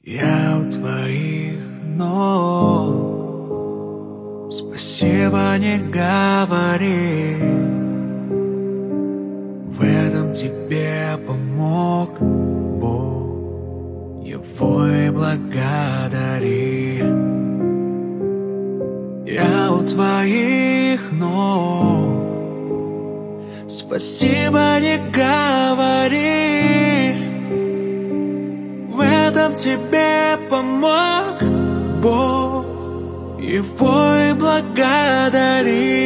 Я у твоих ног. Спасибо, не говори. В этом тебе помог Бог. Его и благодари. Я у твоих ног. Спасибо, не говори. В этом тебе помог Бог. Его и благодари.